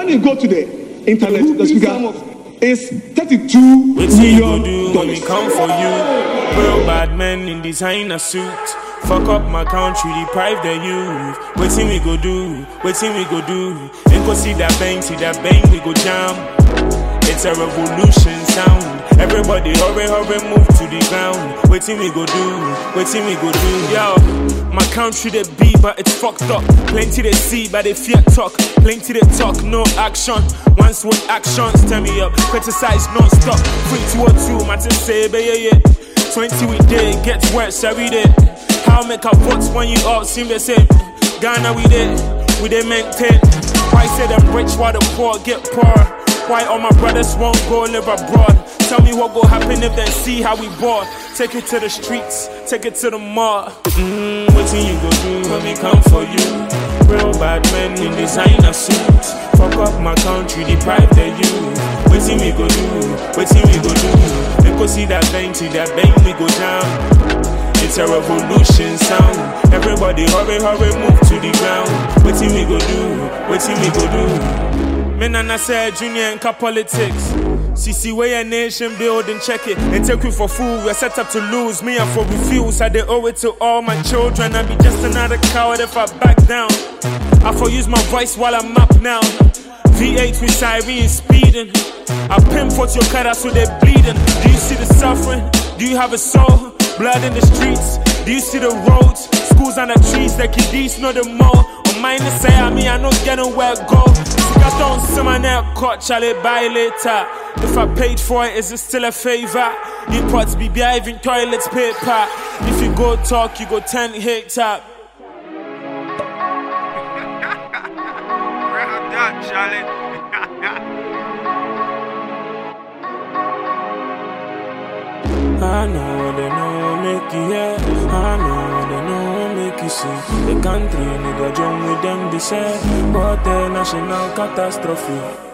when you go to the internet, the speaker is $32 million. When we come for you, real bad men in designer suits. Fuck up my country, deprive the youth. Waiting we go do, waiting we go do. Ain't go see that bang, we go jam. It's a revolution sound. Everybody hurry, hurry, move to the ground. Waiting we go do, waiting we go do. Yo, my country they be, but it's fucked up. Plenty they see, but they fear talk. Plenty they talk, no action. Once with actions, turn me up. Criticize non-stop. 3, 2, 2, matter say, yeah. 20 we did, gets worse every day. How make a votes when you all seem the same? Ghana we did maintain. Why say them rich while the poor get poor? Why all my brothers won't go live abroad? Tell me what go happen if they see how we bought. Take it to the streets, take it to the mall. What you go do when we come for you? Real bad men in designer suits. Fuck up my country, deprive the youth. What we go do? What we go do? They go see that bang, we go down. It's a revolution sound. Everybody hurry, hurry, move to the ground. What we go do? What we go do? Me nana say junior and politics. CC way a nation building, check it. And take you for food, we're set up to lose. Me and for refuse, I they owe it to all my children. I be just another coward if I back down. I for use my voice while I'm up now. V8 with siren speeding. I pinpoint your car so they bleeding. Do you see the suffering? Do you have a soul? Blood in the streets. Do you see the roads? Schools and the trees, the kiddies know the more. On mine to say I mean I know getting where I go. I don't see my neck caught, Charlie buy later. If I paid for it, is it still a favor? Imports be behaving toilets paper. If you go talk, you go 10 hit tap. Well done, Charlie. I know they know make you hear. I know they know make you see. The country need a job with them, they say. But the national catastrophe.